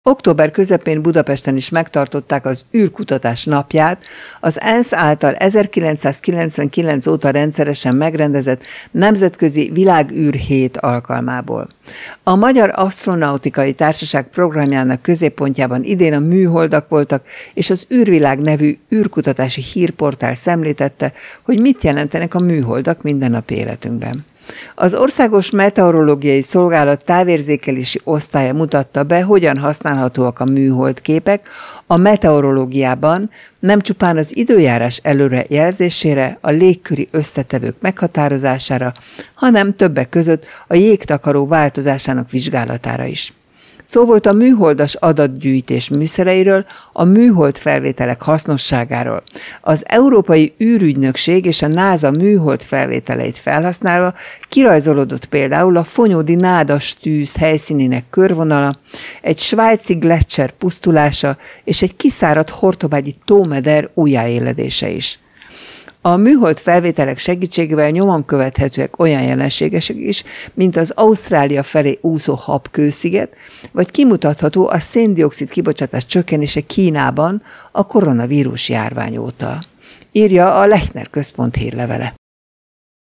Október közepén Budapesten is megtartották az űrkutatás napját, az ENSZ által 1999 óta rendszeresen megrendezett Nemzetközi Világűr Hét alkalmából. A Magyar Asztronautikai Társaság programjának középpontjában idén a műholdak voltak, és az űrvilág nevű űrkutatási hírportál szemléltette, hogy mit jelentenek a műholdak mindennapi életünkben. Az Országos Meteorológiai Szolgálat távérzékelési osztálya mutatta be, hogyan használhatóak a műholdképek a meteorológiában, nem csupán az időjárás előrejelzésére, a légköri összetevők meghatározására, hanem többek között a jégtakaró változásának vizsgálatára is. Szó volt a műholdas adatgyűjtés műszereiről, a műhold felvételek hasznosságáról. Az Európai űrügynökség és a NASA műhold felvételeit felhasználva kirajzolódott például a Fonyódi nádas tűz helyszínének körvonala, egy svájci gletscher pusztulása és egy kiszáradt hortobágyi tómeder újjáéledése is. A műhold felvételek segítségével nyomon követhetőek olyan jelenségek is, mint az Ausztrália felé úszó Habkő-sziget, vagy kimutatható a szén-dioxid kibocsátás csökkenése Kínában a koronavírus járvány óta, írja a Lechner Központ hírlevele.